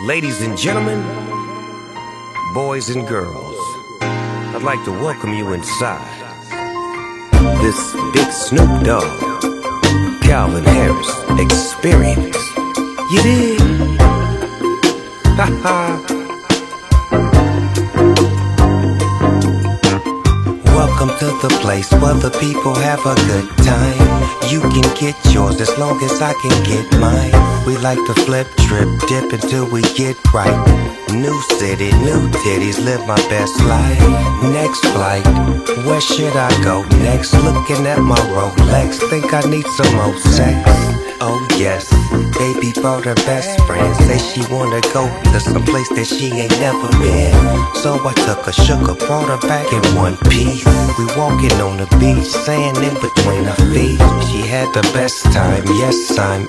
Ladies and gentlemen, boys and girls, I'd like to welcome you inside this big Snoop Dogg, Calvin Harris experience. You dig? Ha ha. Welcome to the place where the people have a good time. You can get yours as long as I can get mine. We like to flip, trip, dip until we get right. New city, new titties, live my best life. Next flight, where should I go next? Looking at my Rolex, think I need some more sex. Oh yes, baby brought her best friend. Say she wanna go to some place that she ain't never been. So I took her, shook her, brought her back in one piece. We walking on the beach, sand in between our feet. She had the best time, yes I'm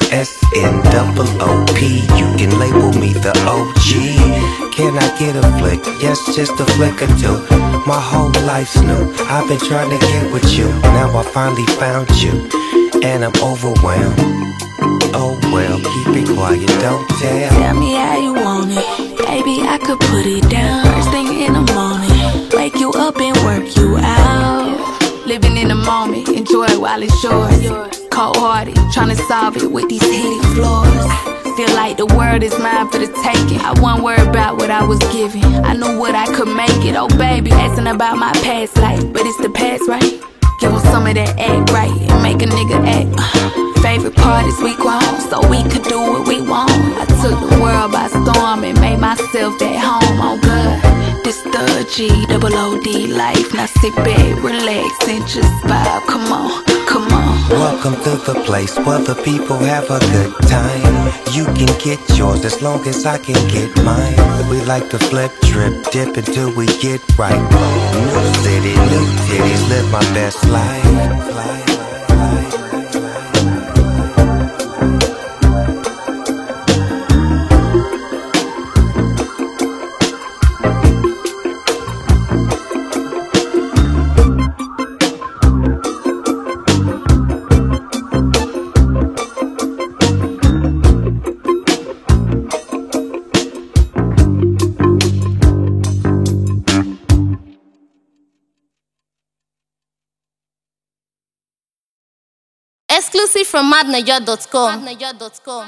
SNOOP. You can label me the OG. Can I get a flick? Yes, just a flick or two. My whole life's new, I've been trying to get with you. Now I finally found you, and I'm overwhelmed. Oh well, keep it quiet, don't tell. Tell me how you want it, baby, I could put it down. First thing in the morning, wake you up and work you out. Living in the moment, enjoy it while it's yours. Cold-hearted, trying to solve it with these heated floors. Feel like the world is mine for the taking. I wasn't worried about what I was given, I knew what I could make it. Oh baby, asking about my past life, but it's the past, right? Give them some of that act right and make a nigga act. Favorite part is we grown, so we could do what we want. I took the world by storm and made myself at home. Oh God, this the G-double-O-D life. Now sit back, relax, and just vibe. Come on, come on. Welcome to the place where the people have a good time. You can get yours as long as I can get mine. We like to flip, trip, dip until we get right. New city, new titties, live my best life. Exclusive from madnaja.com.